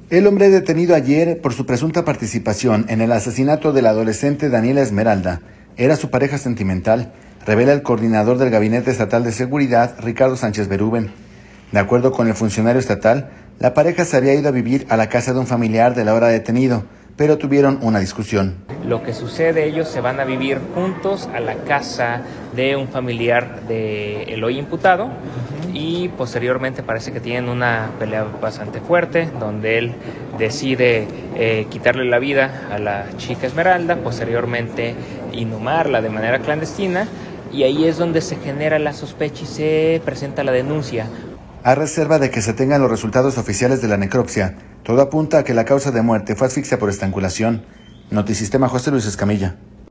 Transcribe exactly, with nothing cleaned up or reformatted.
El hombre detenido ayer por su presunta participación en el asesinato del adolescente Daniela Esmeralda era su pareja sentimental, revela el coordinador del Gabinete Estatal de Seguridad, Ricardo Sánchez Berúben. De acuerdo con el funcionario estatal, la pareja se había ido a vivir a la casa de un familiar del ahora detenido, pero tuvieron una discusión. Lo que sucede, ellos se van a vivir juntos a la casa de un familiar del hoy imputado y posteriormente parece que tienen una pelea bastante fuerte donde él decide eh, quitarle la vida a la chica Esmeralda, posteriormente inhumarla de manera clandestina, y ahí es donde se genera la sospecha y se presenta la denuncia. A reserva de que se tengan los resultados oficiales de la necropsia, todo apunta a que la causa de muerte fue asfixia por estrangulación. Notisistema, José Luis Escamilla.